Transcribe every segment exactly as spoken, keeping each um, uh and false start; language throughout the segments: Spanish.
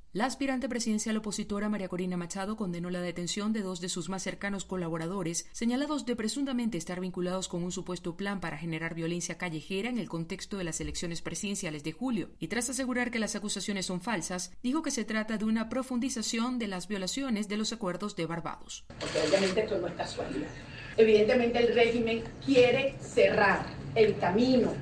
La aspirante presidencial opositora María Corina Machado condenó la detención de dos de sus más cercanos colaboradores, señalados de presuntamente estar vinculados con un supuesto plan para generar violencia callejera en el contexto de las elecciones presidenciales de julio. Y tras asegurar que las acusaciones son falsas, dijo que se trata de una profundización de las violaciones de los acuerdos de Barbados. Porque obviamente esto no es casualidad. Evidentemente el régimen quiere cerrar el camino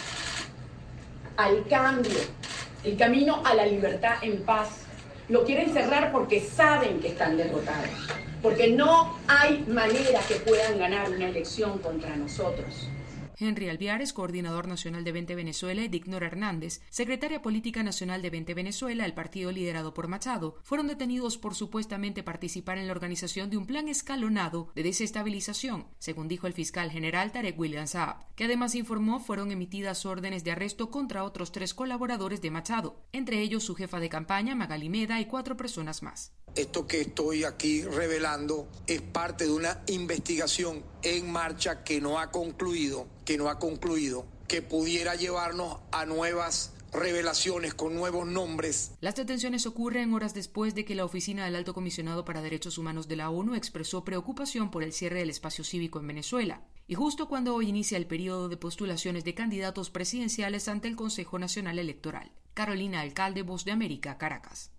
al cambio, el camino a la libertad en paz. Lo quieren cerrar porque saben que están derrotados, porque no hay manera que puedan ganar una elección contra nosotros. Henry Alviares, coordinador nacional de Vente Venezuela, y Dignora Hernández, secretaria política nacional de Vente Venezuela, el partido liderado por Machado, fueron detenidos por supuestamente participar en la organización de un plan escalonado de desestabilización, según dijo el fiscal general Tarek William Saab, que además informó fueron emitidas órdenes de arresto contra otros tres colaboradores de Machado, entre ellos su jefa de campaña, Magali Meda, y cuatro personas más. Esto que estoy aquí revelando es parte de una investigación en marcha que no ha concluido, que no ha concluido, que pudiera llevarnos a nuevas revelaciones con nuevos nombres. Las detenciones ocurren horas después de que la Oficina del Alto Comisionado para Derechos Humanos de la ONU expresó preocupación por el cierre del espacio cívico en Venezuela, y justo cuando hoy inicia el periodo de postulaciones de candidatos presidenciales ante el Consejo Nacional Electoral. Carolina Alcalde, Voz de América, Caracas.